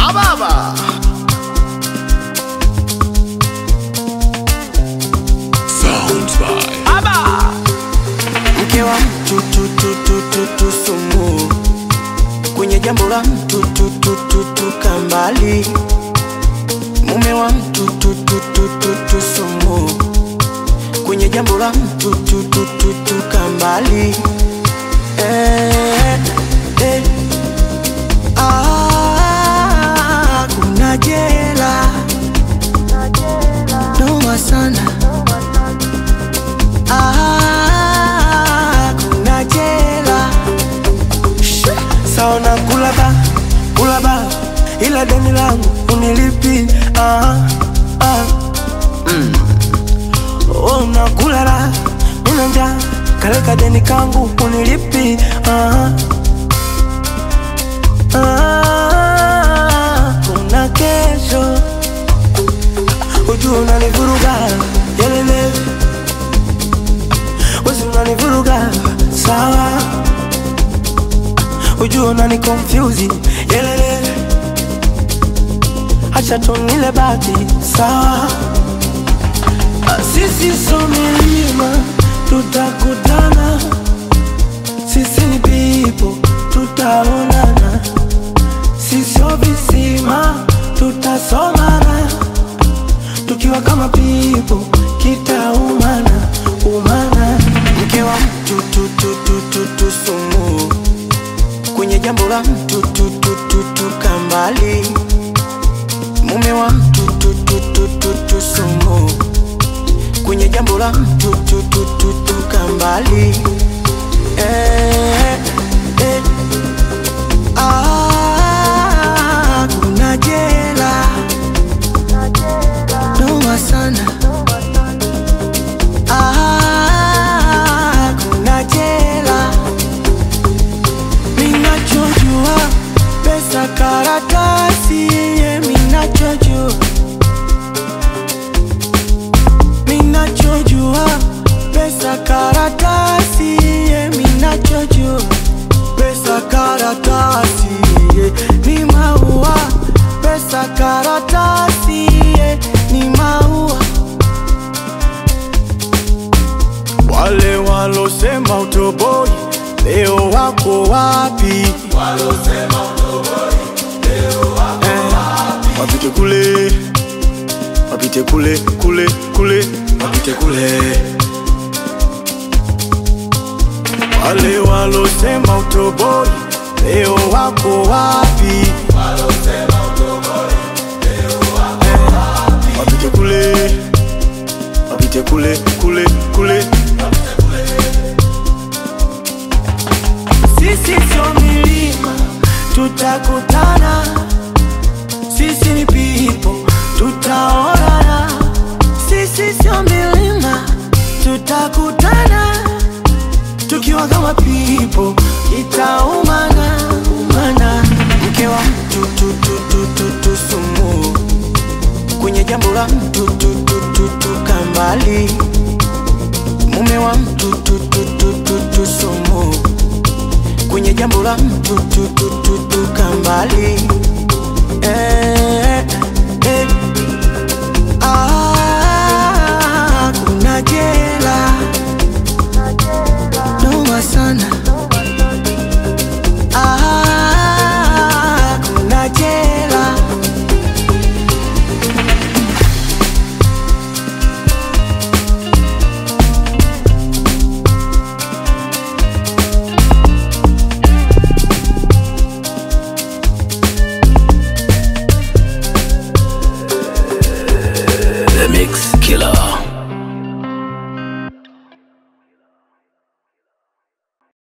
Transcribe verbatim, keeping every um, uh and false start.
Ababa Sounds by Aba Mke wa mtu tu tu tu tu tu sumu, kwenye jambo la mtu tu tu tu tu kambali. Mume wa mtu tu tu tu tu tu sumu, kwenye jambo la mtu tu tu tu tu kambali. Eh, eh. Ah, kuna jela noma sana. Ah, kuna jela. Saona kula ba, kula ba, ila deni langu unilipi. Ah, ah. Mm. Oh, nakula la, nina njaa, kaleka deni kangu unilipi. Ah, ah. Kuna kesho, ujua unanivuruga, yelele. Wezi unanivuruga, sawa. Ujua unani confuse, yelele. Acha tunile bati, sawa. Sisi so milima, tutakutana. Sisi ni people, tutaonana. Sisi obisima, tutasomana. Tukiwa kama people, kitaumana, umana. Mke wa mtu tu tu tu tu tu sumu, kwenye jambo la mtu tu tu tu tu kambali. Mume wa mtu tu tu tu tu tu sumu, kwenye jambo la mtu tu tu tu tu kambali. Eh, eh. Ah, kuna jela noma sana. Ah, kuna jela. Minachojua pesa karatasi, yeah, minachojua. Minachojua pesa karatasi, yeah, minachojua. Pesa karatasi, yeah, ni maua. Pesa karatasi, yeah, ni maua. Wale walosema utoboi leo wako wapi? Walosema utoboi leo wako eh, wapi? Wapite kule, wapite kule, kule, kule, wapite kule. Wale walosema utoboi leo wako wapi? Walosema utoboi leo wako eh, wapi? Wapite kule, wapite kule, kule, kule. Sisi sio milima, tutakutana. Sisi ni people, tutaonana. Sisi sio milima, tutakutana. Tukiwa kama people, itaumana, umana. Mke wa mtu tu tu tu tu tu sumu, kwenye jambo la mtu tu tu tu tu kambali. Mume wa mtu tu tu tu tu tu sumu, kwenye jambo la mtu tu tu tu tu kambali.